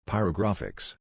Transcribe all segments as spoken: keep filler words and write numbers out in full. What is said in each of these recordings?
Pyrographics.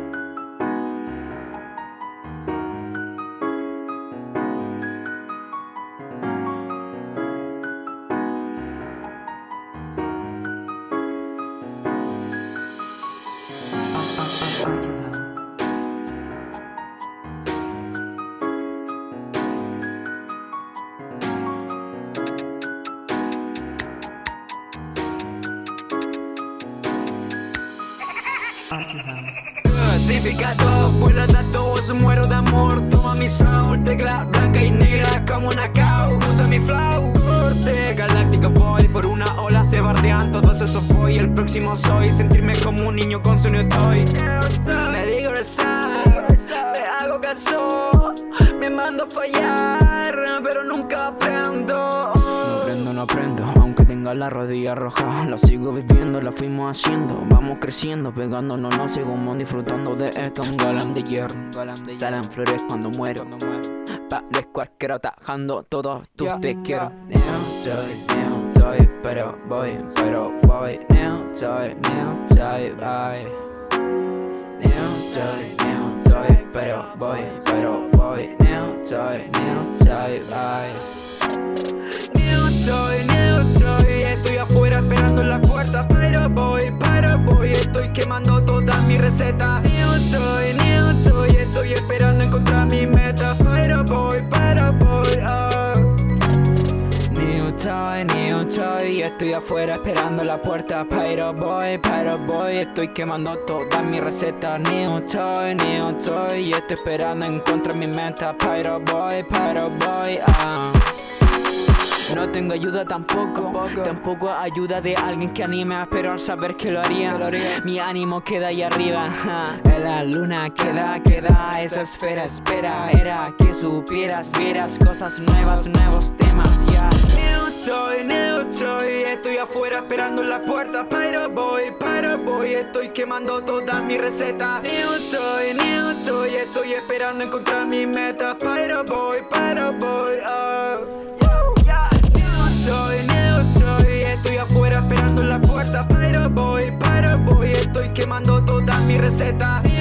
Certificado por los datos, muero de amor. Toma mi soul, tecla blanca y negra como una cow. Usa mi flow, corte galáctico voy. Por una ola se bardean, todos esos voy. El próximo soy, sentirme como un niño con sueño estoy. Me digo rezar, me hago caso, me mando a fallar, pero nunca aprendo. No aprendo, no aprendo, aunque tenga la rodilla roja. Lo sigo viviendo, lo fuimos haciendo. Vamos creciendo, pegándonos, no seguimos disfrutando de esto. Un galán de hierro, salen flores cuando muero. Parezco arquero atajando todos tus te quiero. Neo soy, neo soy, pero voy, pero voy. Neo soy, neo soy, voy. Neo soy, neo soy, pero voy, pero voy. Neo soy, neo soy, voy. Neo soy, neo soy, estoy afuera esperando en la puerta, pero voy, pero voy, estoy quemando todas mis recetas. Neo soy, neo soy, estoy esperando encontrar mi meta, pero voy, pero voy, oh. Neo soy, neo soy, estoy afuera esperando la puerta, pero voy, pero voy, estoy quemando todas mis recetas. Neo soy, neo soy, estoy esperando encontrar mi meta, pero voy, pero voy, ah. No tengo ayuda tampoco, tampoco, tampoco ayuda de alguien que anime, pero al saber que lo haría, lo haría. Mi ánimo queda ahí arriba, ja. En la luna queda, queda esa esfera, espera, era que supieras, vieras cosas nuevas, nuevos temas, ya. Neo soy, neo soy, estoy afuera esperando en la puerta, pero voy, pero voy, estoy quemando todas mis recetas. Neo soy, neo soy, estoy esperando encontrar mi meta, pero voy, pero voy, oh. Soy, neo soy, estoy afuera esperando en la puerta, pero voy, pero voy, estoy quemando todas mis recetas.